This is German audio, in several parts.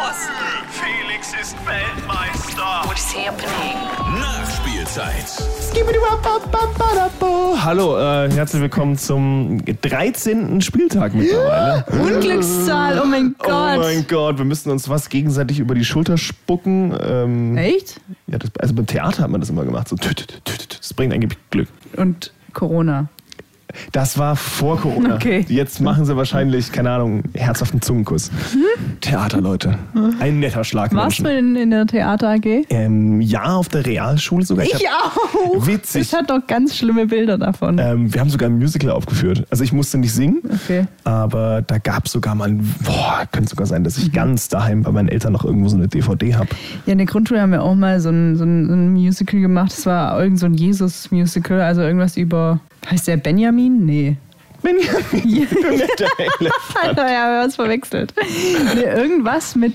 Was? Felix ist Weltmeister. What's happening? Nachspielzeit. Hallo, herzlich willkommen zum 13. Spieltag mittlerweile. Unglückszahl, oh mein Gott. Oh mein Gott, wir müssen uns was gegenseitig über die Schulter spucken. Echt? Ja, also beim Theater hat man das immer gemacht. So, das bringt angeblich Glück. Und Corona. Das war vor Corona. Okay. Jetzt machen sie wahrscheinlich, keine Ahnung, herzhaften Zungenkuss. Theater, Leute. Ein netter Schlag. Warst du in der Theater AG? Ja, auf der Realschule sogar. Ich auch. Witzig. Ich hatte doch ganz schlimme Bilder davon. Wir haben sogar ein Musical aufgeführt. Also ich musste nicht singen, Okay. aber da gab es sogar mal könnte sogar sein, dass ich ganz daheim bei meinen Eltern noch irgendwo so eine DVD habe. Ja, in der Grundschule haben wir auch mal so ein Musical gemacht. Das war irgend so ein Jesus-Musical, also irgendwas über... Heißt der Benjamin? Nee. Benjamin, du netter Elefant. Ja, wir haben es verwechselt. Nee, irgendwas mit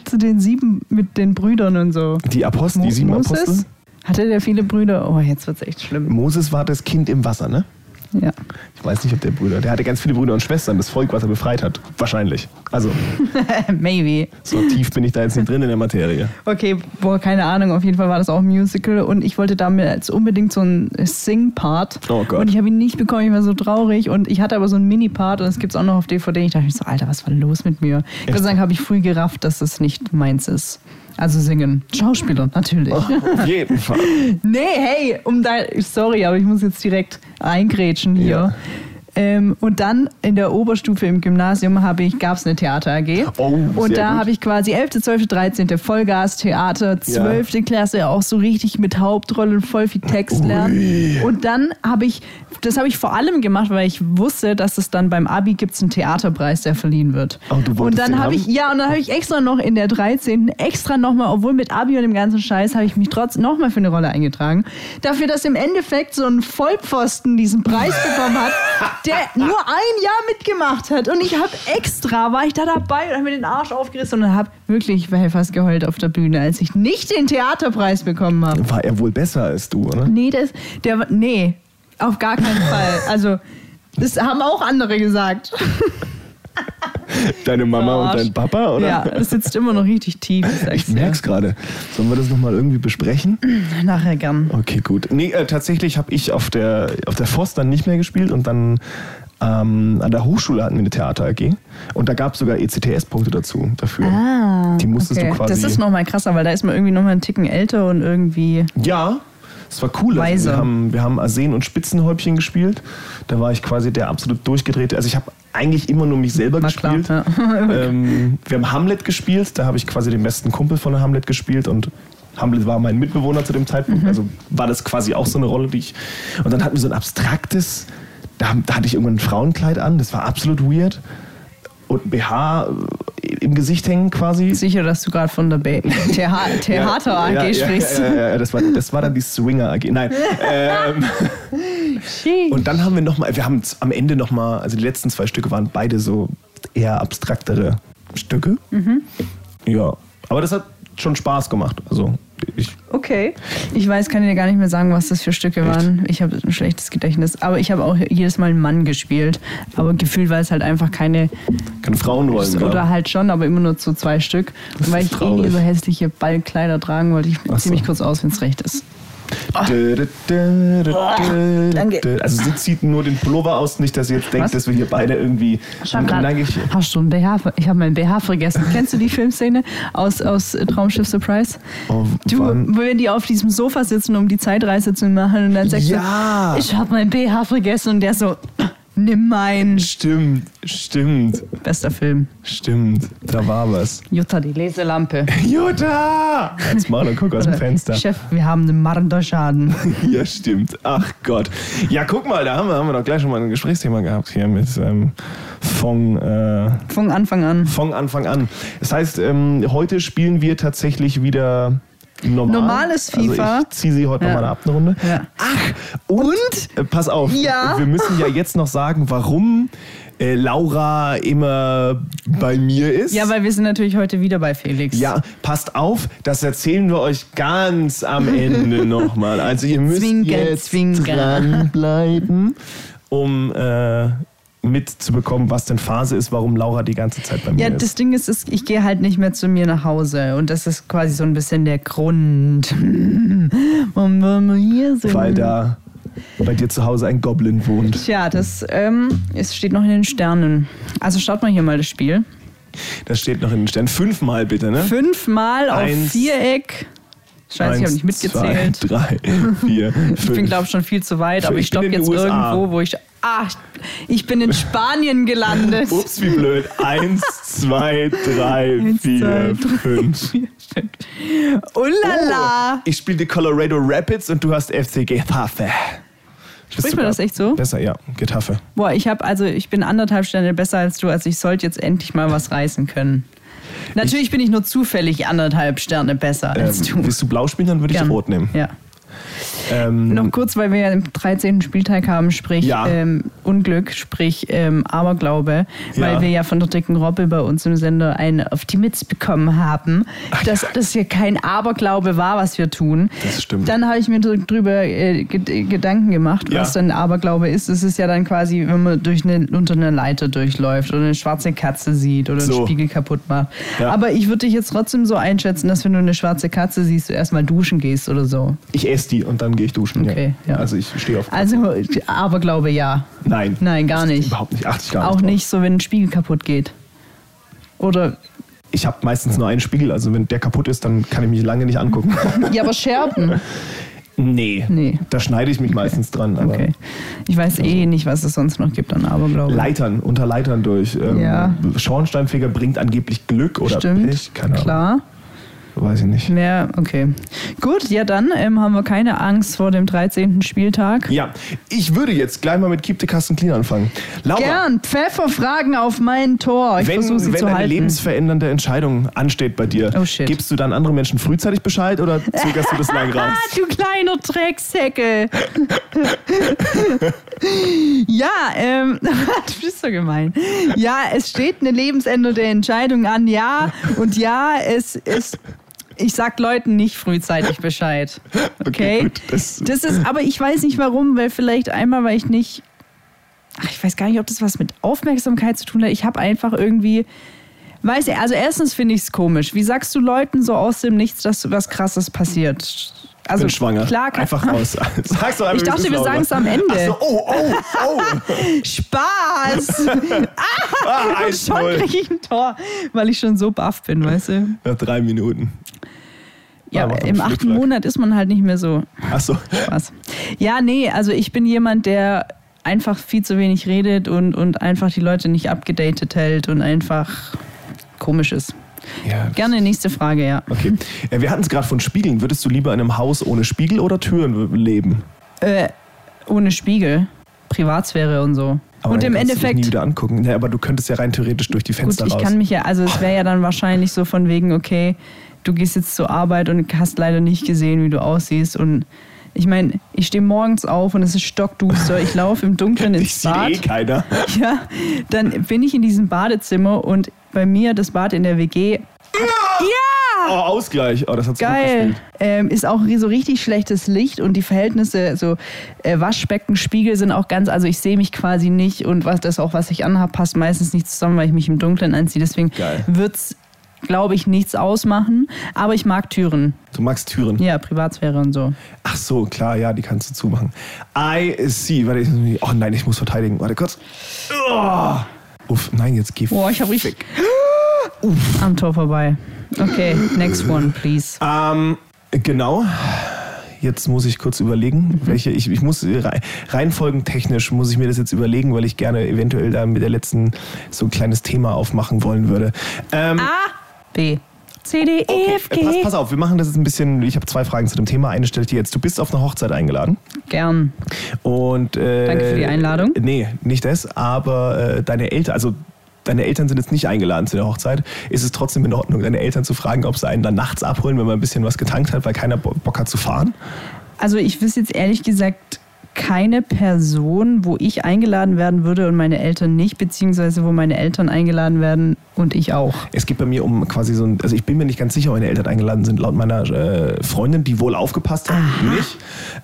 den Brüdern und so. Die Apostel, die 7 Moses? Apostel. Hatte der viele Brüder? Oh, jetzt wird's echt schlimm. Moses war das Kind im Wasser, ne? Ja. Ich weiß nicht, ob der hatte ganz viele Brüder und Schwestern, das Volk, was er befreit hat. Wahrscheinlich. Also, Maybe. so tief bin ich da jetzt nicht drin in der Materie. Okay, keine Ahnung. Auf jeden Fall war das auch ein Musical und ich wollte damit jetzt unbedingt so einen Sing-Part. Oh Gott. Und ich habe ihn nicht bekommen, ich war so traurig und ich hatte aber so einen Mini-Part und es gibt es auch noch auf DVD. Ich dachte mir so, Alter, was war los mit mir? Ich würde sagen, habe ich früh gerafft, dass das nicht meins ist. Also singen. Schauspieler, natürlich. Oh, auf jeden Fall. Nee, hey, sorry, aber ich muss jetzt direkt eingrätschen hier. Ja. Und dann in der Oberstufe im Gymnasium gab es eine Theater AG. Oh, und sehr da gut. habe ich quasi 11., 12., 13. Vollgas Theater, 12. Klasse auch so richtig mit Hauptrolle und voll viel Text lernen. Und dann das habe ich vor allem gemacht, weil ich wusste, dass es dann beim Abi gibt einen Theaterpreis, der verliehen wird. Oh, du wolltest und dann den habe ich extra noch in der 13. nochmal, obwohl mit Abi und dem ganzen Scheiß, habe ich mich trotzdem nochmal für eine Rolle eingetragen. Dafür, dass im Endeffekt so ein Vollpfosten diesen Preis bekommen hat, der nur ein Jahr mitgemacht hat. Und ich war ich da dabei und habe mir den Arsch aufgerissen und habe wirklich fast geheult auf der Bühne, als ich nicht den Theaterpreis bekommen habe. War er wohl besser als du, oder? Nee, auf gar keinen Fall. Also, das haben auch andere gesagt. Deine Mama und dein Papa, oder? Ja, das sitzt immer noch richtig tief. Ich merk's gerade. Sollen wir das nochmal irgendwie besprechen? Nachher gern. Okay, gut. Nee, tatsächlich habe ich auf der Forst dann nicht mehr gespielt und dann an der Hochschule hatten wir eine Theater AG und da gab es sogar ECTS-Punkte dafür. Die musstest du quasi... Das ist nochmal krasser, weil da ist man irgendwie nochmal einen Ticken älter und irgendwie... Ja, es war cool. Also Weiser. wir haben Arsen und Spitzenhäubchen gespielt. Da war ich quasi der absolut durchgedrehte. Also ich habe eigentlich immer nur mich selber gespielt. Klar, ja. Wir haben Hamlet gespielt. Da habe ich quasi den besten Kumpel von Hamlet gespielt und Hamlet war mein Mitbewohner zu dem Zeitpunkt. Also war das quasi auch so eine Rolle, die ich... Und dann hatten wir so ein abstraktes... Da hatte ich irgendwann ein Frauenkleid an. Das war absolut weird. Und ein BH im Gesicht hängen quasi. Sicher, dass du gerade von der Theater AG sprichst. Ja, das war dann die Swinger AG. Nein. Und dann haben wir haben am Ende nochmal, also die letzten 2 Stücke waren beide so eher abstraktere Stücke. Ja, aber das hat schon Spaß gemacht. Also Okay. Ich kann dir gar nicht mehr sagen, was das für Stücke waren. Ich habe ein schlechtes Gedächtnis. Aber ich habe auch jedes Mal einen Mann gespielt. Aber gefühlt, weil es halt einfach keine Frauenrollen gab. Oder halt schon, aber immer nur zu 2 Stück. Und weil ich traurig. so hässliche Ballkleider tragen wollte, ich ziehe mich kurz aus, wenn es recht ist. Danke. Also sie zieht nur den Pullover aus, nicht, dass ihr jetzt denkt, dass wir hier beide irgendwie... Hast du einen BH? Ich habe meinen BH vergessen. Kennst du die Filmszene aus Traumschiff Surprise? Wenn die auf diesem Sofa sitzen, um die Zeitreise zu machen und dann sagst du, ich habe meinen BH vergessen und der so, nimm meinen. Stimmt. Bester Film. Stimmt, da war was. Jutta, die Leselampe. Jutta! Als mal und guck aus dem Fenster. Chef, wir haben einen Marderschaden. Ja, stimmt. Ach Gott. Ja, guck mal, da haben wir doch gleich schon mal ein Gesprächsthema gehabt hier mit von Anfang an. Von Anfang an. Das heißt, heute spielen wir tatsächlich wieder normales FIFA. Also ich ziehe sie heute nochmal ab, eine Runde. Ja. Ach, und? Pass auf, Ja. wir müssen ja jetzt noch sagen, warum Laura immer bei mir ist. Ja, weil wir sind natürlich heute wieder bei Felix. Ja, passt auf, das erzählen wir euch ganz am Ende nochmal. Also ihr müsst jetzt dranbleiben, um mitzubekommen, was denn Phase ist, warum Laura die ganze Zeit bei mir Ja, ist. das Ding ist, ich gehe halt nicht mehr zu mir nach Hause. Und das ist quasi so ein bisschen der Grund, warum wir hier sind. Weil da bei dir zu Hause ein Goblin wohnt. Tja, es steht noch in den Sternen. Also schaut mal hier mal das Spiel. Das steht noch in den Sternen. 5-mal bitte, ne? 5-mal auf 1, Viereck. Scheiße, ich habe nicht mitgezählt. 2, 3, 4, 5. Ich bin, glaube ich, schon viel zu weit, aber ich stoppe jetzt irgendwo, wo ich... ich bin in Spanien gelandet. Ups, wie blöd. 1, 2, 3, 4, 5. Ulala! Ich spiele die Colorado Rapids und du hast FC Getafe. Spricht man das echt so? Besser, ja. Getafe. Boah, ich bin 1,5 Sterne besser als du, also ich sollte jetzt endlich mal was reißen können. Natürlich bin ich nur zufällig 1,5 Sterne besser als du. Willst du blau spielen, dann würde ich Gern. rot nehmen. Ja. Noch kurz, weil wir ja im 13. Spieltag haben, sprich Ja. Unglück, sprich Aberglaube, Ja. weil wir ja von der dicken Robbe bei uns im Sender eine auf die Mütze bekommen haben, dass das hier kein Aberglaube war, was wir tun. Das stimmt. Dann habe ich mir drüber Gedanken gemacht, Ja. was dann Aberglaube ist. Es ist ja dann quasi, wenn man unter einer Leiter durchläuft oder eine schwarze Katze sieht oder So. einen Spiegel kaputt macht. Ja. Aber ich würde dich jetzt trotzdem so einschätzen, dass wenn du eine schwarze Katze siehst, du erstmal duschen gehst oder so. Ich esse die und dann gehe ich duschen. Okay, ja. Also ich stehe auf. Also, Aberglaube ja. Nein. Nein, gar nicht. Überhaupt nicht. Achte ich gar Auch nicht. nicht so, wenn ein Spiegel kaputt geht. Oder, Ich habe meistens nur einen Spiegel, also wenn der kaputt ist, dann kann ich mich lange nicht angucken. ja, aber Scherben. Nee. Da schneide ich mich meistens dran. Aber Okay. Ich weiß nicht, was es sonst noch gibt an Aberglaube. Leitern, unter Leitern durch. Ja. Schornsteinfeger bringt angeblich Glück oder Stimmt, Pech. Keine Ahnung. klar. Weiß ich nicht. Ja, okay. Gut, ja dann haben wir keine Angst vor dem 13. Spieltag. Ja, ich würde jetzt gleich mal mit Keep the Kasten Clean anfangen. Laura, Gern, Pfefferfragen auf mein Tor. Ich versuche sie wenn zu eine halten. lebensverändernde Entscheidung ansteht bei dir, Oh, shit. gibst du dann anderen Menschen frühzeitig Bescheid oder zögerst du das lang raus? Du kleiner Drecksäcke. Ja, du bist so gemein. Ja, es steht eine lebensändernde Entscheidung an, ja. Und ja, ich sag Leuten nicht frühzeitig Bescheid. Okay? gut, das ist, aber ich weiß nicht warum, weil vielleicht einmal, weil ich nicht. Ach, ich weiß gar nicht, ob das was mit Aufmerksamkeit zu tun hat. Ich habe einfach irgendwie. Also erstens finde ich es komisch. Wie sagst du Leuten so aus dem Nichts, dass was Krasses passiert? Also bin schwanger. Klar, Einfach raus. Sag's doch einfach, Ich wie dachte, ist, wir Laura. sagen es am Ende. Ach so, oh. Spaß! Und schon 1-0. kriege ich ein Tor, weil ich schon so baff bin, weißt du? Nach 3 Minuten. Ja, mach doch im einen 8. Flickflack. Monat ist man halt nicht mehr so. Ach so. Spaß. Ja, nee, also ich bin jemand, der einfach viel zu wenig redet und einfach die Leute nicht abgedatet hält und einfach komisch ist. Ja. Gerne nächste Frage, ja. Okay. Wir hatten es gerade von Spiegeln. Würdest du lieber in einem Haus ohne Spiegel oder Türen leben? Ohne Spiegel, Privatsphäre und so. Aber und dann im kannst du dich Endeffekt. nie wieder angucken. Ja, aber du könntest ja rein theoretisch durch die Gut, Fenster ich raus. kann mich ja, also es wäre ja dann wahrscheinlich so von wegen, okay, du gehst jetzt zur Arbeit und hast leider nicht gesehen, wie du aussiehst. Und ich meine, ich stehe morgens auf und es ist stockduster, ich laufe im Dunkeln Ich ins sehe Bad. keiner. Ja, dann bin ich in diesem Badezimmer und bei mir das Bad in der WG. Ja! Oh, Ausgleich. Oh, das hat's gut Geil. gespielt. Ist auch so richtig schlechtes Licht und die Verhältnisse, so Waschbecken, Spiegel sind auch ganz, also ich sehe mich quasi nicht und was ich anhabe, passt meistens nicht zusammen, weil ich mich im Dunkeln anziehe. Deswegen Geil. wird's, glaube ich, nichts ausmachen. Aber ich mag Türen. Du magst Türen. Ja, Privatsphäre und so. Ach so, klar, ja, die kannst du zumachen. I see. Warte, oh nein, ich muss verteidigen. Warte kurz. Oh. Uff, nein, jetzt geh Boah, ich habe richtig am Tor vorbei. Okay, next one, please. Genau. Jetzt muss ich kurz überlegen, welche ich muss reihenfolgentechnisch muss ich mir das jetzt überlegen, weil ich gerne eventuell da mit der letzten so ein kleines Thema aufmachen wollen würde. A, B, C, D, E, F, G. Pass auf, wir machen das jetzt ein bisschen. Ich habe 2 Fragen zu dem Thema. Eine stelle ich dir jetzt. Du bist auf eine Hochzeit eingeladen. Gern. Und, Danke für die Einladung. Nee, nicht das, aber deine Eltern sind jetzt nicht eingeladen zu der Hochzeit. Ist es trotzdem in Ordnung, deine Eltern zu fragen, ob sie einen dann nachts abholen, wenn man ein bisschen was getankt hat, weil keiner Bock hat zu fahren? Also ich wüsste jetzt ehrlich gesagt keine Person, wo ich eingeladen werden würde und meine Eltern nicht, beziehungsweise wo meine Eltern eingeladen werden und ich auch. Es geht bei mir um quasi so ein, also ich bin mir nicht ganz sicher, ob meine Eltern eingeladen sind, laut meiner Freundin, die wohl aufgepasst hat, nicht.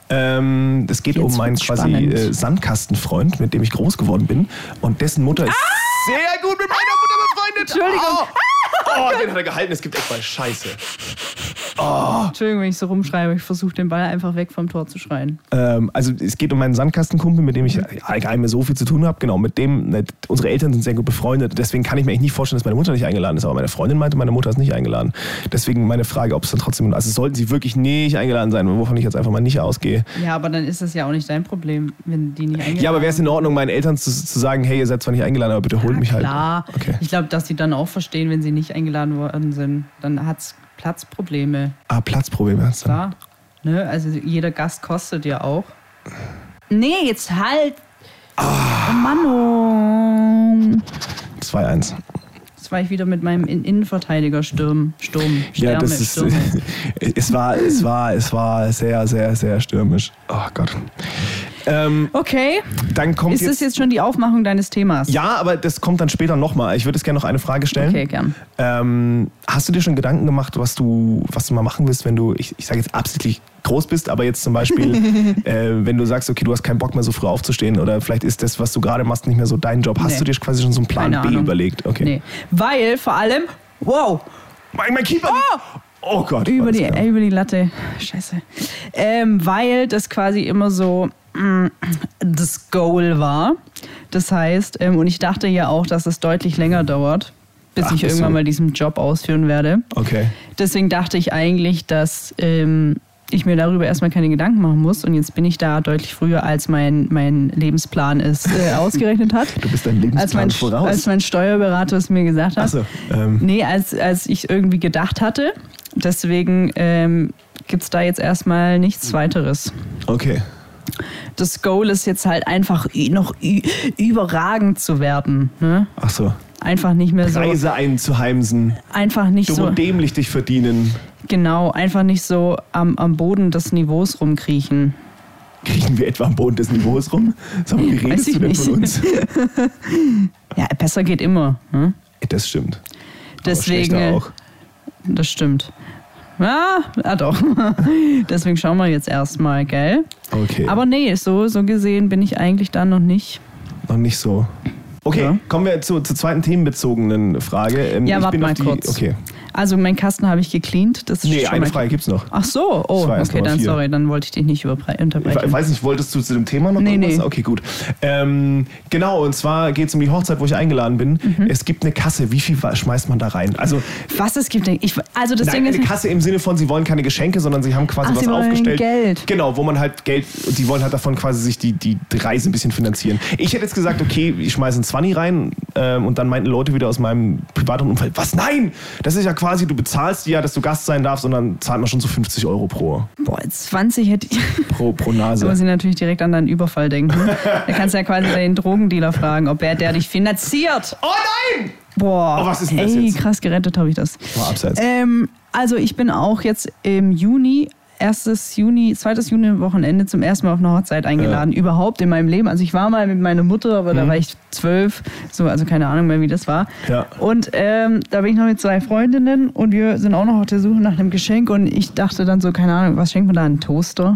Es geht Jetzt um meinen wird's quasi spannend. Sandkastenfreund, mit dem ich groß geworden bin. Und dessen Mutter ist sehr gut mit meiner Mutter befreundet. Entschuldigung. Den hat er gehalten, es gibt echt mal Scheiße. Entschuldigung, wenn ich so rumschreie, aber ich versuche den Ball einfach weg vom Tor zu schreien. Also es geht um meinen Sandkastenkumpel, mit dem ich gar nicht mehr so viel zu tun habe. Genau, mit dem, unsere Eltern sind sehr gut befreundet. Deswegen kann ich mir echt nicht vorstellen, dass meine Mutter nicht eingeladen ist. Aber meine Freundin meinte, meine Mutter ist nicht eingeladen. Deswegen meine Frage, ob es dann trotzdem, also sollten sie wirklich nicht eingeladen sein, wovon ich jetzt einfach mal nicht ausgehe. Ja, aber dann ist das ja auch nicht dein Problem, wenn die nicht eingeladen sind. Ja, aber wäre es in Ordnung, meinen Eltern zu sagen, hey, ihr seid zwar nicht eingeladen, aber bitte holt mich halt. Klar, Okay. ich glaube, dass sie dann auch verstehen, wenn sie nicht eingeladen worden sind. Dann hat es Platzprobleme. Platzprobleme hast du. Klar. Ne? Also jeder Gast kostet ja auch. Nee, jetzt halt. Oh Mann. 2-1. Jetzt war ich wieder mit meinem Innenverteidiger Sturm. Ja, das ist, es war sehr, sehr, sehr stürmisch. Oh Gott. Okay. Dann kommt Ist das jetzt schon die Aufmachung deines Themas? Ja, aber das kommt dann später nochmal. Ich würde jetzt gerne noch eine Frage stellen. Okay, gern. Hast du dir schon Gedanken gemacht, was du mal machen willst, wenn du, ich sage jetzt absichtlich groß bist, aber jetzt zum Beispiel, wenn du sagst, okay, du hast keinen Bock mehr so früh aufzustehen oder vielleicht ist das, was du gerade machst, nicht mehr so dein Job. Hast du dir quasi schon so einen Plan Keine B Ahnung. überlegt? Okay. Nee. Weil vor allem, wow, Mein Keeper! Oh Gott. über alles klar. die Latte. Scheiße. Weil das quasi immer so das Goal war. Das heißt, und ich dachte ja auch, dass es deutlich länger dauert, bis Ach, ich ist irgendwann so. mal diesen Job ausführen werde. Okay. Deswegen dachte ich eigentlich, dass ich mir darüber erstmal keine Gedanken machen muss. Und jetzt bin ich da deutlich früher, als mein Lebensplan es ausgerechnet hat. Du bist dein Lebensplan voraus. Als mein Steuerberater es mir gesagt hat. Ach so, Nee, als ich irgendwie gedacht hatte. Deswegen gibt es da jetzt erstmal nichts weiteres. Okay. Das Goal ist jetzt halt einfach noch überragend zu werden. Ne? Ach so. Einfach nicht mehr so. Preise einzuheimsen. Einfach nicht Dumm so. und dämlich dich verdienen. Genau, einfach nicht so am Boden des Niveaus rumkriechen. Kriechen wir etwa am Boden des Niveaus rum? Sag mal, wie Weiß redest ich du denn nicht. von uns? Ja, besser geht immer. Ne? Das stimmt. Deswegen. Aber schlechter auch. Das stimmt. Ja, doch. Deswegen schauen wir jetzt erstmal, gell? Okay. Aber nee, so gesehen bin ich eigentlich da noch nicht. Noch nicht so. Okay, Ja. kommen wir zur zweiten themenbezogenen Frage. Ja, Ich warte bin mal auf die, kurz. Okay. Also meinen Kasten habe ich gecleant. Das ist Nee, schon eine mal- Frage gibt's noch. Ach so, oh, Das war erst okay, Nummer dann 4. sorry, dann wollte ich dich nicht Ich unterbrechen. weiß nicht, wolltest du zu dem Thema noch Nee, irgendwas? nee. Okay, gut. Genau, und zwar geht es um die Hochzeit, wo ich eingeladen bin. Mhm. Es gibt eine Kasse. Wie viel schmeißt man da rein? Also, Was es gibt, also das nein, Ding eine ist, Kasse im Sinne von, sie wollen keine Geschenke, sondern sie haben quasi Ach, was sie wollen aufgestellt. Geld. Genau, wo man halt Geld, die wollen halt davon quasi sich die Reise ein bisschen finanzieren. Ich hätte jetzt gesagt, okay, ich schmeiße einen 20 rein und dann meinten Leute wieder aus meinem privaten Umfeld, was, nein, das ist ja quasi, du bezahlst ja, dass du Gast sein darfst und dann zahlt man schon so 50 € boah, 20 hätte ich. pro Da Nase. muss ich natürlich direkt an deinen Überfall denken. Da kannst du ja quasi den Drogendealer fragen, ob der dich finanziert. Oh nein! Boah, Oh, was ist denn das ey, jetzt? krass gerettet habe ich das. War abseits. Also ich bin auch jetzt im Juni, 2. Juni-Wochenende zum ersten Mal auf eine Hochzeit eingeladen, überhaupt in meinem Leben. Also ich war mal mit meiner Mutter, aber da war ich 12, so, also keine Ahnung mehr, wie das war. Ja. Und da bin ich noch mit 2 Freundinnen und wir sind auch noch auf der Suche nach einem Geschenk und ich dachte dann so, keine Ahnung, was schenkt man da, einen Toaster?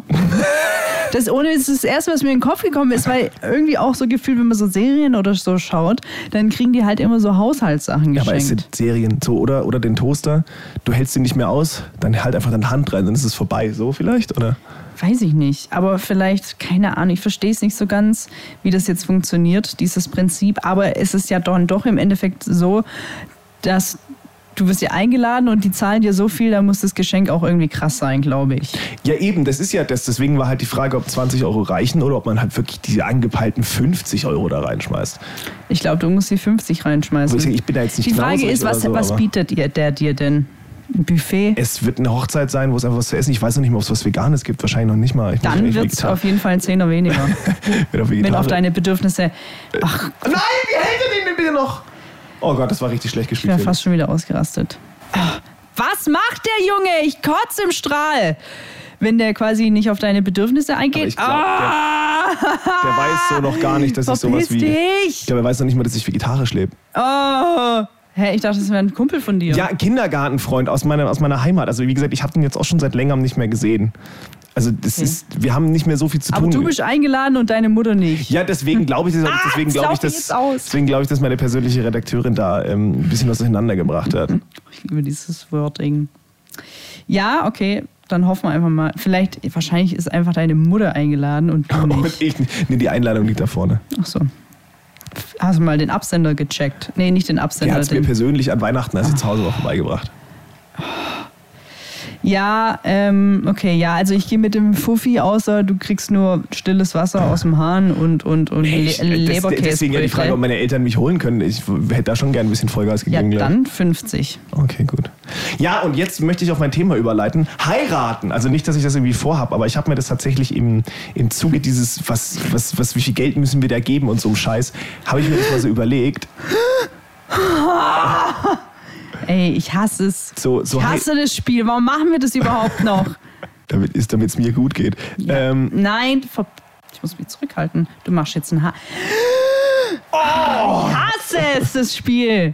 Das ist das Erste, was mir in den Kopf gekommen ist, weil irgendwie auch so gefühlt, wenn man so Serien oder so schaut, dann kriegen die halt immer so Haushaltssachen Ja, aber es geschenkt. sind Serien so, oder den Toaster, du hältst ihn nicht mehr aus, dann halt einfach deine Hand rein, dann ist es vorbei, so vielleicht, oder? Weiß ich nicht, aber vielleicht, keine Ahnung, ich verstehe es nicht so ganz, wie das jetzt funktioniert, dieses Prinzip. Aber es ist ja dann doch im Endeffekt so, dass du wirst ja eingeladen und die zahlen dir so viel, da muss das Geschenk auch irgendwie krass sein, glaube ich. Ja eben, das ist ja das, deswegen war halt die Frage, ob 20 € reichen oder ob man halt wirklich diese angepeilten 50 € da reinschmeißt. Ich glaube, du musst die 50 reinschmeißen. Also ich bin da jetzt nicht Die Frage knausrig ist, oder was, so, was aber bietet der dir denn? Ein Buffet? es wird eine Hochzeit sein, wo es einfach was zu essen, ich weiß noch nicht mal, ob es was Veganes gibt, wahrscheinlich noch nicht mal. Ich bin Dann echt wird es Vegetar- auf jeden Fall ein Zehner weniger, Wird auf wenn Vegetarier. auf deine Bedürfnisse... Ach, Nein, wie hält er den denn bitte noch? Oh Gott, das war richtig schlecht ich gespielt. wäre fast schon wieder ausgerastet. Was macht der Junge? Ich kotze im Strahl. Wenn der quasi nicht auf deine Bedürfnisse Aber eingeht. ich glaub, weiß so noch gar nicht, dass ich sowas wie... dich! Der weiß noch nicht mal, dass ich vegetarisch lebe. Oh. Hä, ich dachte, das wäre ein Kumpel von dir. Ja, ein Kindergartenfreund aus meiner Heimat. Also wie gesagt, ich habe den jetzt auch schon seit längerem nicht mehr gesehen. Also wir haben nicht mehr so viel zu tun. Aber du bist eingeladen und deine Mutter nicht. Ja, deswegen glaube ich, dass meine persönliche Redakteurin da ein bisschen was durcheinander gebracht hat. Ich liebe dieses Wording. Ja, okay, dann hoffen wir einfach mal. Wahrscheinlich ist einfach deine Mutter eingeladen und du nicht. Und ich nicht. Nee, die Einladung liegt da vorne. Ach so. Hast du mal den Absender gecheckt? Nee, nicht den Absender. Der hat es mir persönlich an Weihnachten, als ich zu Hause war, vorbeigebracht. Ja, okay, ja, also ich gehe mit dem Fuffi, außer du kriegst nur stilles Wasser aus dem Hahn und Leberkäse. Deswegen ja die Frage, ob meine Eltern mich holen können. Ich hätte da schon gerne ein bisschen Vollgas gegeben. Ja, dann 50. Okay, gut. Ja, und jetzt möchte ich auf mein Thema überleiten. Heiraten. Also nicht, dass ich das irgendwie vorhabe, aber ich habe mir das tatsächlich im Zuge dieses, wie viel Geld müssen wir da geben und so einem Scheiß, habe ich mir das mal so überlegt. Ey, ich hasse es. Ich hasse das Spiel. Warum machen wir das überhaupt noch? Damit es mir gut geht. Ja. Nein, ich muss mich zurückhalten. Du machst jetzt ein Haar. Oh! Ich hasse es, das Spiel.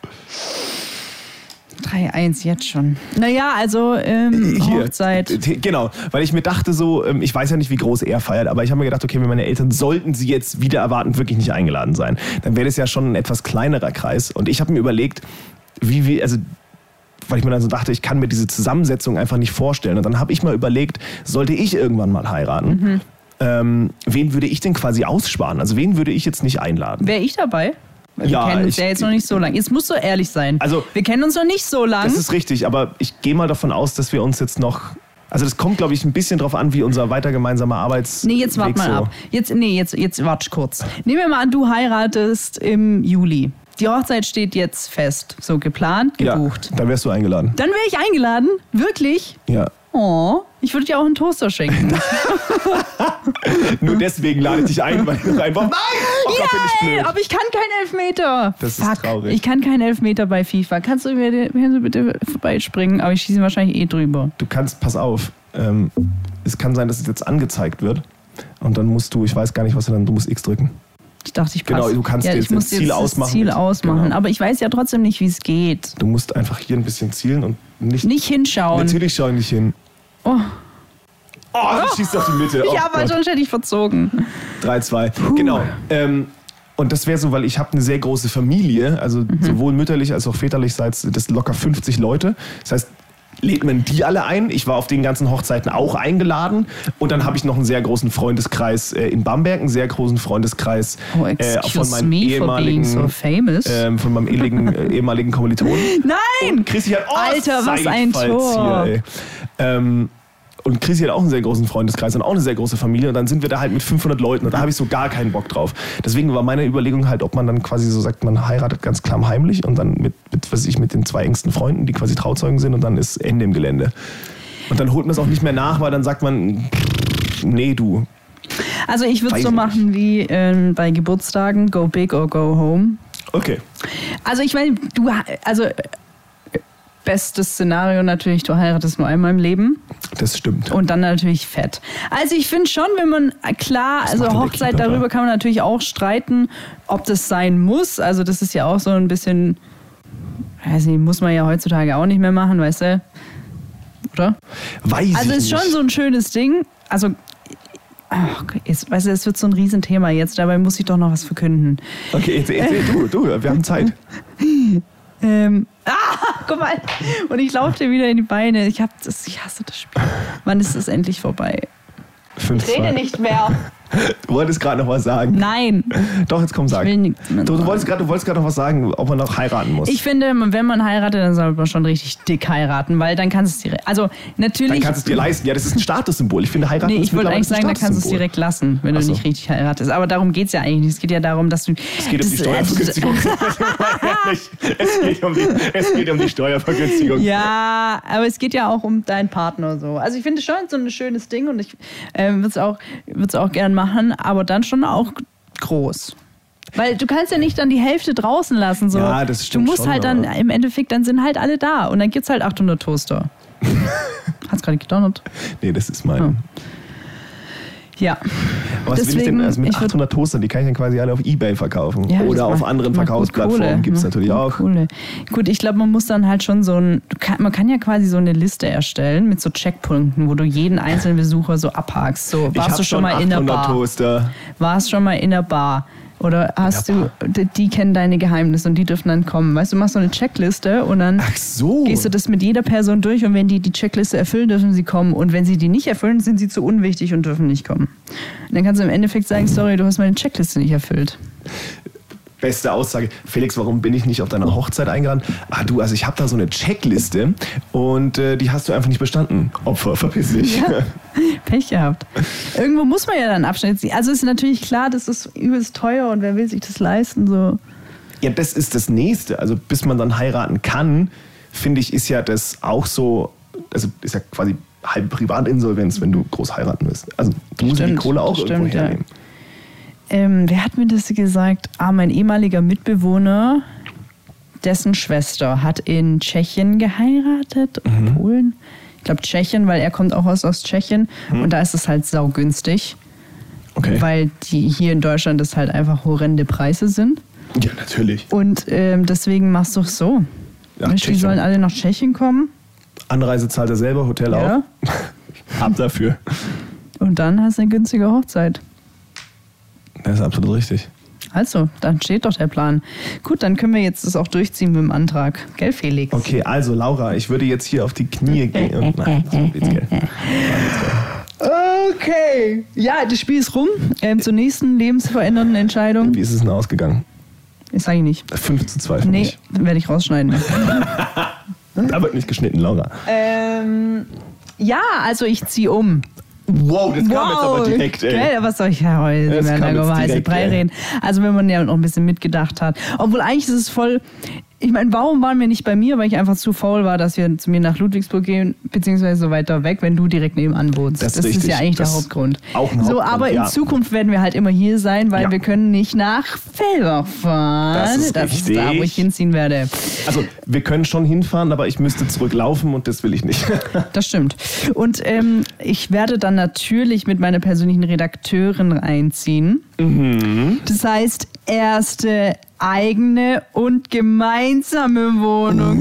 3-1 jetzt schon. Naja, also Hochzeit. Genau, weil ich mir dachte so, ich weiß ja nicht, wie groß er feiert, aber ich habe mir gedacht, okay, wenn meine Eltern, sollten sie jetzt wieder erwartend wirklich nicht eingeladen sein, dann wäre das ja schon ein etwas kleinerer Kreis. Und ich habe mir überlegt, weil ich mir dann so dachte, ich kann mir diese Zusammensetzung einfach nicht vorstellen. Und dann habe ich mal überlegt, sollte ich irgendwann mal heiraten, wen würde ich denn quasi aussparen? Also wen würde ich jetzt nicht einladen? Wäre ich dabei? Wir kennen uns ja jetzt noch nicht so lange. Jetzt musst du ehrlich sein. Also, wir kennen uns noch nicht so lange. Das ist richtig, aber ich gehe mal davon aus, dass wir uns jetzt noch... Also das kommt, glaube ich, ein bisschen drauf an, wie unser weiter gemeinsamer Arbeitsweg. Nee, jetzt warte mal ab. Jetzt warte kurz. Nehmen wir mal an, du heiratest im Juli. Die Hochzeit steht jetzt fest. So geplant, gebucht. Ja, dann wärst du eingeladen. Dann wäre ich eingeladen? Wirklich? Ja. Oh, ich würde dir auch einen Toaster schenken. Nur deswegen lade ich dich ein, weil du einfach... Nein! Oh Gott, bin ich blöd. Aber ich kann keinen Elfmeter. Das ist traurig. Ich kann keinen Elfmeter bei FIFA. Kannst du bitte vorbeispringen? Aber ich schieße wahrscheinlich drüber. Du kannst, pass auf, es kann sein, dass es jetzt angezeigt wird. Und dann musst du, ich weiß gar nicht, du musst X drücken. Ich dachte, ich passe. Genau, du kannst jetzt das Ziel ausmachen. Genau. Aber ich weiß ja trotzdem nicht, wie es geht. Du musst einfach hier ein bisschen zielen und nicht hinschauen. Natürlich schaue ich nicht hin. Oh, du schießt auf die Mitte. Ja, aber sonst hätte ich verzogen. 3-2. Genau. Und das wäre so, weil ich habe eine sehr große Familie, also sowohl mütterlich als auch väterlichseits, das locker 50 Leute. Das heißt, lädt man die alle ein. Ich war auf den ganzen Hochzeiten auch eingeladen. Und dann habe ich noch einen sehr großen Freundeskreis in Bamberg, einen sehr großen Freundeskreis von meinem ehemaligen Kommilitonen. Nein! Und Chrissy hat, Alter, was ein Tor! Hier, und Chrissy hat auch einen sehr großen Freundeskreis und auch eine sehr große Familie. Und dann sind wir da halt mit 500 Leuten und da habe ich so gar keinen Bock drauf. Deswegen war meine Überlegung halt, ob man dann quasi so sagt, man heiratet ganz klammheimlich und dann mit den 2 engsten Freunden, die quasi Trauzeugen sind, und dann ist Ende im Gelände. Und dann holt man es auch nicht mehr nach, weil dann sagt man, nee, du. Also ich würde es so machen wie bei Geburtstagen, go big or go home. Okay. Also ich meine, bestes Szenario natürlich, du heiratest nur einmal im Leben. Das stimmt. Und dann natürlich fett. Also ich finde schon, wenn man, Hochzeit, darüber kann man natürlich auch streiten, ob das sein muss. Also das ist ja auch so ein bisschen, weiß nicht, muss man ja heutzutage auch nicht mehr machen, weißt du? Oder? Also ist schon so ein schönes Ding. Also, es wird so ein Riesenthema jetzt, dabei muss ich doch noch was verkünden. Okay, du, wir haben Zeit. Guck mal. Und ich laufe dir wieder in die Beine. Ich hasse das Spiel. Wann ist es endlich vorbei? 5-2. Ich rede nicht mehr. Du wolltest gerade noch was sagen. Nein. Doch, jetzt komm, sag. Ich will nichts mehr sagen. Du wolltest gerade noch was sagen, ob man noch heiraten muss. Ich finde, wenn man heiratet, dann soll man schon richtig dick heiraten, weil dann kannst du es dir... Also natürlich... Dann kannst du es dir leisten. Ja, das ist ein Statussymbol. Ich finde, heiraten ist ich wollte eigentlich sagen, da kannst du es direkt lassen, wenn du nicht richtig heiratest. Aber darum geht es ja eigentlich nicht. Es geht ja darum, dass du... Es geht um die Steuervergünstigung. Es geht um die Steuervergünstigung. Ja, aber es geht ja auch um deinen Partner so. Also ich finde schon so ein schönes Ding und ich würde es auch gern machen, aber dann schon auch groß. Weil du kannst ja nicht dann die Hälfte draußen lassen. So. Ja, das stimmt. Du musst schon, halt dann im Endeffekt, dann sind halt alle da und dann gibt's halt 800 Toaster. Hat's gerade gedonnert? Nee, das ist mein... Ja. Aber was will ich denn also mit 800 Toastern? Die kann ich dann quasi alle auf Ebay verkaufen. Ja, oder auf anderen Verkaufsplattformen gibt es natürlich auch. Kohle. Gut, ich glaube, man muss dann halt schon man kann ja quasi so eine Liste erstellen mit so Checkpunkten, wo du jeden einzelnen Besucher so abhakst. So, warst du schon mal in der Bar? Toaster. Warst schon mal in der Bar? Oder hast du, die kennen deine Geheimnisse und die dürfen dann kommen. Weißt du, machst so eine Checkliste und dann gehst du das mit jeder Person durch und wenn die Checkliste erfüllen, dürfen sie kommen. Und wenn sie die nicht erfüllen, sind sie zu unwichtig und dürfen nicht kommen. Und dann kannst du im Endeffekt sagen, sorry, du hast meine Checkliste nicht erfüllt. Beste Aussage. Felix, warum bin ich nicht auf deiner Hochzeit eingeladen? Also ich habe da so eine Checkliste und die hast du einfach nicht bestanden. Opfer, verpiss dich. Ja, Pech gehabt. Irgendwo muss man ja dann Abstand ziehen. Also ist natürlich klar, das ist übelst teuer und wer will sich das leisten? So. Ja, das ist das Nächste. Also bis man dann heiraten kann, finde ich, ist ja das auch so, also ist ja quasi halbe Privatinsolvenz, wenn du groß heiraten willst. Also du musst die Kohle auch irgendwo hernehmen. Ja. Wer hat mir das gesagt? Mein ehemaliger Mitbewohner, dessen Schwester hat in Tschechien geheiratet, Polen. Ich glaube Tschechien, weil er kommt auch aus Tschechien und da ist es halt saugünstig. Okay. Weil die hier in Deutschland das halt einfach horrende Preise sind. Ja, natürlich. Und deswegen machst du es so. Die sollen alle nach Tschechien kommen. Anreise zahlt er selber, Hotel auch. Ab dafür. Und dann hast du eine günstige Hochzeit. Das ist absolut richtig. Also, dann steht doch der Plan. Gut, dann können wir jetzt das auch durchziehen mit dem Antrag. Gell, Felix? Okay, also Laura, ich würde jetzt hier auf die Knie gehen. Und nein, so geht's gell. Okay. Ja, das Spiel ist rum. Zur nächsten lebensverändernden Entscheidung. Wie ist es denn ausgegangen? Das sage ich nicht. 5:2 für mich. Nee, werde ich rausschneiden. Da wird nicht geschnitten, Laura. Ja, also ich ziehe um. Wow, das kam jetzt aber direkt, ey. Gell, was soll ich ja heute über heiße Brei reden? Also wenn man ja noch ein bisschen mitgedacht hat. Obwohl eigentlich ist es voll... Ich meine, warum waren wir nicht bei mir? Weil ich einfach zu faul war, dass wir zu mir nach Ludwigsburg gehen, beziehungsweise so weiter weg, wenn du direkt nebenan wohnst. Das ist ja eigentlich der Hauptgrund. Auch ein Hauptgrund, so, aber in Zukunft werden wir halt immer hier sein, weil wir können nicht nach Fellbach fahren. Das ist da, wo ich hinziehen werde. Also wir können schon hinfahren, aber ich müsste zurücklaufen und das will ich nicht. Das stimmt. Und ich werde dann natürlich mit meiner persönlichen Redakteurin einziehen. Das heißt, erste eigene und gemeinsame Wohnung.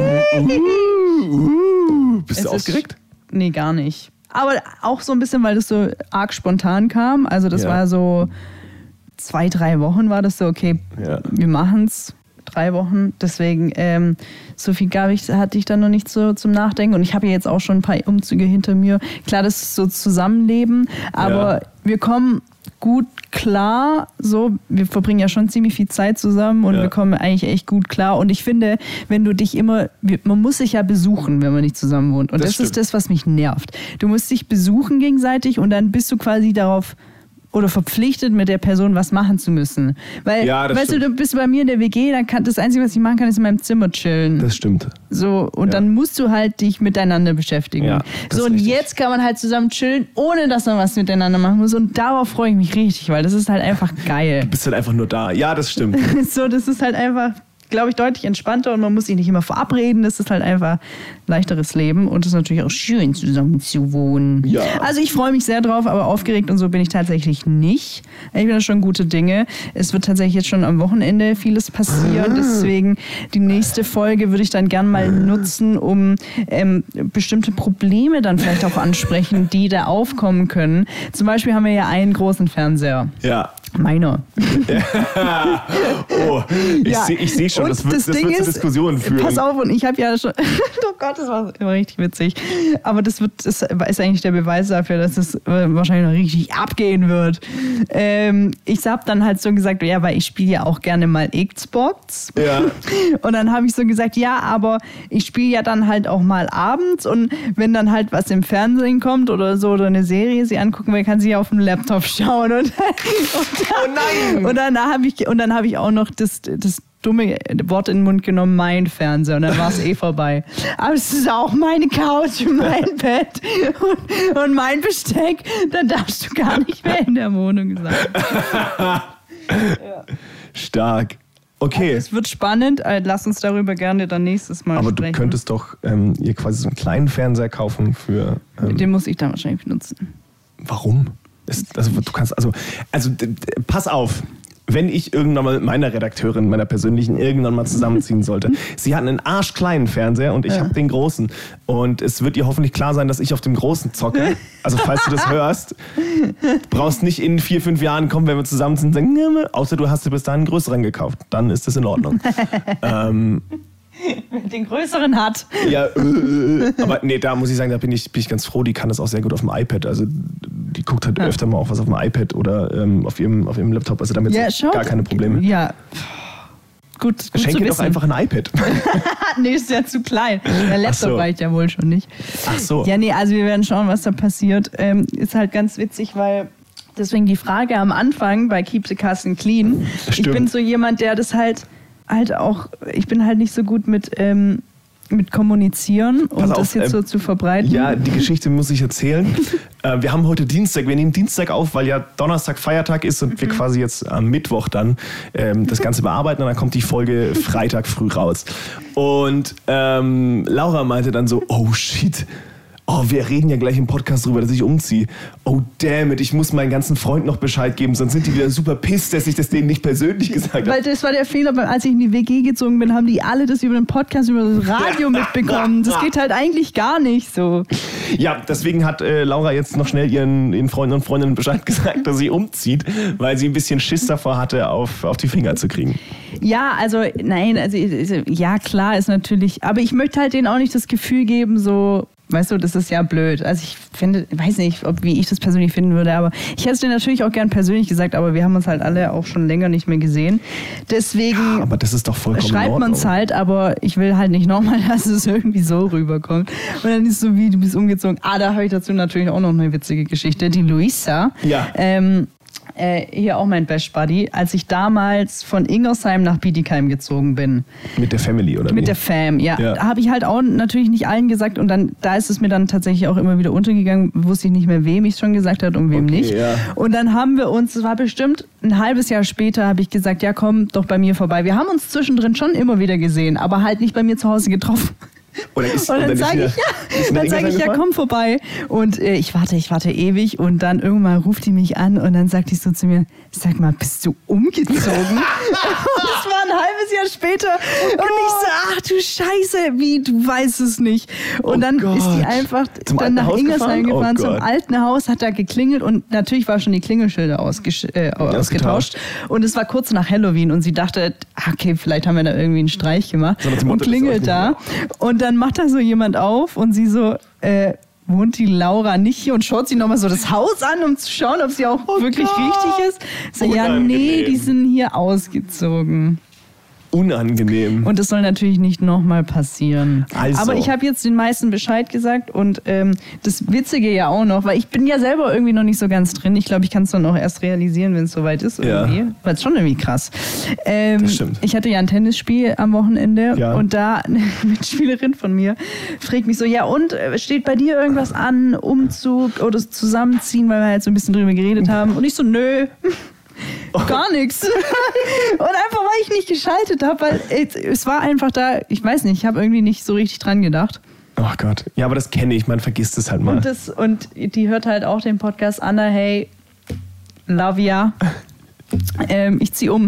Bist du aufgeregt? Nee, gar nicht. Aber auch so ein bisschen, weil das so arg spontan kam. Also das war so 2-3 Wochen war das so, okay, wir machen's. 3 Wochen. Deswegen, so viel hatte ich dann noch nicht so zum Nachdenken. Und ich habe ja jetzt auch schon ein paar Umzüge hinter mir. Klar, das ist so Zusammenleben, aber wir kommen gut klar. So, wir verbringen ja schon ziemlich viel Zeit zusammen und wir kommen eigentlich echt gut klar. Und ich finde, wenn du dich man muss sich ja besuchen, wenn man nicht zusammen wohnt. Und das ist das, was mich nervt. Du musst dich besuchen gegenseitig und dann bist du quasi darauf oder verpflichtet, mit der Person was machen zu müssen. Weil, weißt du bist bei mir in der WG, dann das Einzige, was ich machen kann, ist in meinem Zimmer chillen. Das stimmt. So, und dann musst du halt dich miteinander beschäftigen. Ja, so, und jetzt kann man halt zusammen chillen, ohne dass man was miteinander machen muss. Und darauf freue ich mich richtig, weil das ist halt einfach geil. Du bist halt einfach nur da. Ja, das stimmt. So, das ist halt einfach, glaube ich, deutlich entspannter und man muss sich nicht immer verabreden. Das ist halt einfach leichteres Leben und es ist natürlich auch schön, zusammen zu wohnen. Ja. Also ich freue mich sehr drauf, aber aufgeregt und so bin ich tatsächlich nicht. Ich bin da schon gute Dinge. Es wird tatsächlich jetzt schon am Wochenende vieles passieren, deswegen die nächste Folge würde ich dann gern mal nutzen, um bestimmte Probleme dann vielleicht auch ansprechen, die da aufkommen können. Zum Beispiel haben wir ja einen großen Fernseher. Ja. Meiner. Oh, ich sehe schon, das wird zu Diskussionen führen. Pass auf, und ich habe ja schon... Oh Gott, das war immer richtig witzig. Aber das ist eigentlich der Beweis dafür, dass es wahrscheinlich noch richtig abgehen wird. Ich habe dann halt so gesagt, ja, weil ich spiele ja auch gerne mal Xbox. Ja. Und dann habe ich so gesagt, ja, aber ich spiele ja dann halt auch mal abends und wenn dann halt was im Fernsehen kommt oder so oder eine Serie sie angucken will, kann sie ja auf dem Laptop schauen. Oh nein! Und dann habe ich auch noch das dumme Wort in den Mund genommen, mein Fernseher. Und dann war es vorbei. Aber es ist auch meine Couch, mein Bett und mein Besteck. Dann darfst du gar nicht mehr in der Wohnung sein. Stark. Okay. Also es wird spannend. Lass uns darüber gerne dann nächstes Mal sprechen. Aber du könntest doch ihr quasi so einen kleinen Fernseher kaufen für... Den muss ich dann wahrscheinlich benutzen. Warum? Pass auf. Wenn ich irgendwann mal mit meiner Redakteurin, meiner persönlichen, irgendwann mal zusammenziehen sollte. Sie hat einen arschkleinen Fernseher und ich habe den großen. Und es wird ihr hoffentlich klar sein, dass ich auf dem großen zocke. Also falls du das hörst, brauchst nicht in 4-5 Jahren kommen, wenn wir zusammenziehen und sagen, außer du hast dir bis dahin einen größeren gekauft. Dann ist das in Ordnung. Den größeren hat. Ja, aber nee, da muss ich sagen, da bin ich ganz froh. Die kann das auch sehr gut auf dem iPad. Also die guckt halt öfter mal auch was auf dem iPad oder auf ihrem Laptop. Also damit gar keine Probleme. Ja, gut Schenk ihr doch einfach ein iPad. Nee, ist ja zu klein. Der Laptop reicht ja wohl schon nicht. Ach so. Ja, nee, also wir werden schauen, was da passiert. Ist halt ganz witzig, weil deswegen die Frage am Anfang bei Keep the Castle Clean. Stimmt. Ich bin so jemand, der das halt auch, ich bin halt nicht so gut mit kommunizieren und das jetzt so zu verbreiten. Ja, die Geschichte muss ich erzählen. Wir haben heute Dienstag, wir nehmen Dienstag auf, weil ja Donnerstag Feiertag ist und wir quasi jetzt am Mittwoch dann das Ganze bearbeiten und dann kommt die Folge Freitag früh raus. Und Laura meinte dann so, oh shit, wir reden ja gleich im Podcast drüber, dass ich umziehe. Oh damn it, ich muss meinen ganzen Freunden noch Bescheid geben, sonst sind die wieder super pisst, dass ich das denen nicht persönlich gesagt habe. Weil das war der Fehler, weil als ich in die WG gezogen bin, haben die alle das über den Podcast, über das Radio mitbekommen. Das geht halt eigentlich gar nicht so. Ja, deswegen hat Laura jetzt noch schnell ihren Freunden und Freundinnen Bescheid gesagt, dass sie umzieht, weil sie ein bisschen Schiss davor hatte, auf die Finger zu kriegen. Ja, also nein, ja klar ist natürlich, aber ich möchte halt denen auch nicht das Gefühl geben, so, weißt du, das ist ja blöd. Also ich finde, weiß nicht, wie ich das persönlich finden würde, aber ich hätte es dir natürlich auch gern persönlich gesagt, aber wir haben uns halt alle auch schon länger nicht mehr gesehen. Deswegen ja, aber das ist doch vollkommen schreibt man es halt, aber ich will halt nicht nochmal, dass es irgendwie so rüberkommt. Und dann ist es so wie, du bist umgezogen. Da habe ich dazu natürlich auch noch eine witzige Geschichte. Die Luisa, ja. Hier auch mein Best Buddy, als ich damals von Ingersheim nach Bietigheim gezogen bin. Mit der Family, oder? Mit der Fam, ja. Da habe ich halt auch natürlich nicht allen gesagt und dann, da ist es mir dann tatsächlich auch immer wieder untergegangen, wusste ich nicht mehr, wem ich es schon gesagt habe und wem nicht. Ja. Und dann haben wir uns, das war bestimmt ein halbes Jahr später, habe ich gesagt, ja komm doch bei mir vorbei. Wir haben uns zwischendrin schon immer wieder gesehen, aber halt nicht bei mir zu Hause getroffen. Und dann sage ich, ja, komm vorbei. Und ich warte ewig und dann irgendwann ruft die mich an und dann sagt die so zu mir, sag mal, bist du umgezogen? Das war ein halbes Jahr später. Und ich so, ach du Scheiße, wie, du weißt es nicht. Und dann ist die einfach dann nach Ingersheim gefahren zum alten Haus, hat da geklingelt und natürlich war schon die Klingelschilder ausgetauscht. Und es war kurz nach Halloween und sie dachte, okay, vielleicht haben wir da irgendwie einen Streich gemacht und klingelt da. Und dann macht da so jemand auf und sie so, wohnt die Laura nicht hier und schaut sie nochmal so das Haus an, um zu schauen, ob sie auch wirklich richtig ist. So, ja, nee, die sind hier ausgezogen. Unangenehm. Und das soll natürlich nicht nochmal passieren. Also. Aber ich habe jetzt den meisten Bescheid gesagt und das Witzige ja auch noch, weil ich bin ja selber irgendwie noch nicht so ganz drin. Ich glaube, ich kann es dann auch erst realisieren, wenn es soweit ist irgendwie. Ja. Weil es schon irgendwie krass. Das stimmt. Ich hatte ja ein Tennisspiel am Wochenende und da eine Mitspielerin von mir fragt mich so, ja und, steht bei dir irgendwas an, Umzug oder Zusammenziehen, weil wir halt so ein bisschen drüber geredet haben. Und ich so, nö. Gar nichts. Und einfach, weil ich nicht geschaltet habe, weil es war einfach da, ich weiß nicht, ich habe irgendwie nicht so richtig dran gedacht. Oh Gott. Ja, aber das kenne ich, man vergisst es halt mal. Und die hört halt auch den Podcast, Anna, hey, love ya. Ich zieh um.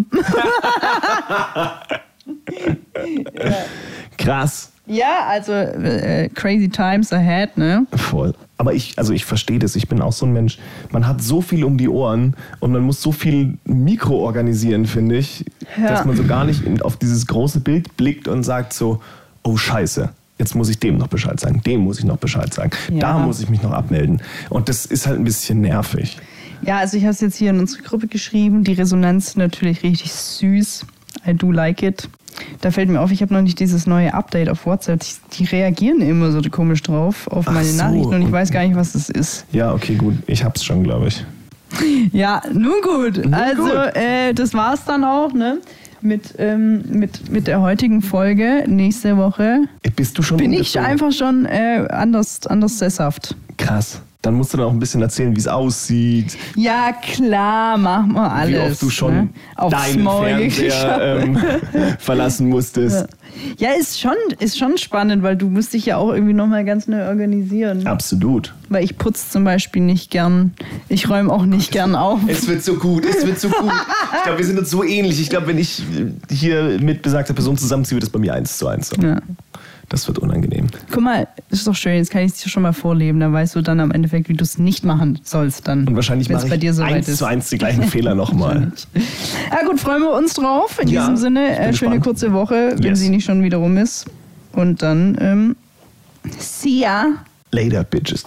Ja. Krass. Ja, also crazy times ahead, ne? Voll. Aber ich verstehe das. Ich bin auch so ein Mensch. Man hat so viel um die Ohren und man muss so viel Mikro organisieren, finde ich, dass man so gar nicht auf dieses große Bild blickt und sagt so, oh Scheiße, jetzt muss ich dem noch Bescheid sagen, dem muss ich noch Bescheid sagen, da muss ich mich noch abmelden. Und das ist halt ein bisschen nervig. Ja, also ich habe es jetzt hier in unsere Gruppe geschrieben. Die Resonanz natürlich richtig süß. I do like it. Da fällt mir auf, ich habe noch nicht dieses neue Update auf WhatsApp. Die reagieren immer so komisch drauf auf meine Nachrichten und ich weiß gar nicht, was das ist. Ja, okay, gut. Ich hab's schon, glaube ich. Ja, nun gut. Das war's dann auch, ne? Mit der heutigen Folge. Nächste Woche bist du schon bin ich einfach schon anders sesshaft. Krass. Dann musst du dann auch ein bisschen erzählen, wie es aussieht. Ja, klar, machen wir alles. Wie oft du schon deinen Fernseher verlassen musstest. Ja, ist schon spannend, weil du musst dich ja auch irgendwie nochmal ganz neu organisieren. Absolut. Weil ich putze zum Beispiel nicht gern. Ich räume auch nicht gern auf. Es wird so gut. Ich glaube, wir sind uns so ähnlich. Ich glaube, wenn ich hier mit besagter Person zusammenziehe, wird das bei mir 1:1 sein. Ja. Das wird unangenehm. Guck mal, ist doch schön, jetzt kann ich es dir schon mal vorleben. Dann weißt du dann am Endeffekt, wie du es nicht machen sollst. Dann, Und wahrscheinlich mache bei dir ich so weit ist. 1:1 die gleichen Fehler nochmal. Ja gut, freuen wir uns drauf. In diesem Sinne, schöne gespannt. kurze Woche, wenn sie nicht schon wieder rum ist. Und dann, see ya. Later, bitches.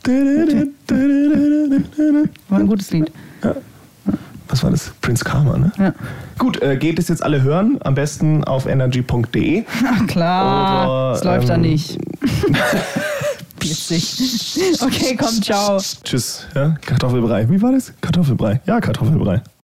War ein gutes Lied. Ja. Was war das? Prince Karma, ne? Ja. Gut, geht es jetzt alle hören? Am besten auf energy.de. Ach klar, Oder, das läuft da nicht. Witzig. Okay, komm, ciao. Tschüss. Ja? Kartoffelbrei. Wie war das? Kartoffelbrei. Ja, Kartoffelbrei.